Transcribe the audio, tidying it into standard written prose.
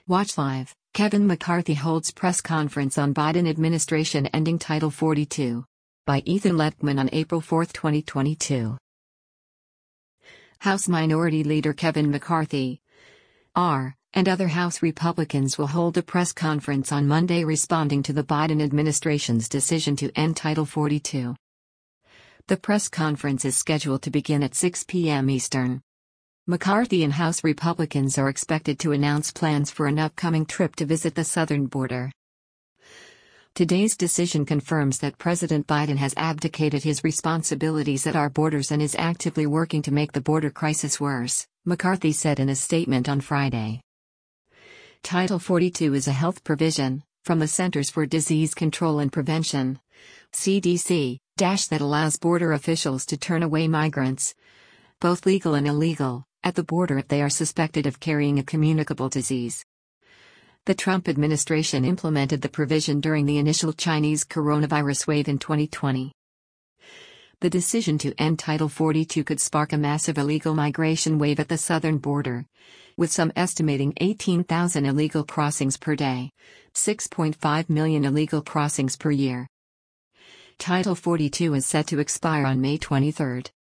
Watch Live. Kevin McCarthy holds press conference on Biden administration ending Title 42. By Ethan Lettman on April 4, 2022. House Minority Leader Kevin McCarthy, R., and other House Republicans will hold a press conference on Monday responding to the Biden administration's decision to end Title 42. The press conference is scheduled to begin at 6 p.m. Eastern. McCarthy and House Republicans are expected to announce plans for an upcoming trip to visit the southern border. Today's decision confirms that President Biden has abdicated his responsibilities at our borders and is actively working to make the border crisis worse, McCarthy said in a statement on Friday. Title 42 is a health provision, from the Centers for Disease Control and Prevention, CDC, that allows border officials to turn away migrants, both legal and illegal, at the border if they are suspected of carrying a communicable disease. The Trump administration implemented the provision during the initial Chinese coronavirus wave in 2020. The decision to end Title 42 could spark a massive illegal migration wave at the southern border, with some estimating 18,000 illegal crossings per day, 6.5 million illegal crossings per year. Title 42 is set to expire on May 23.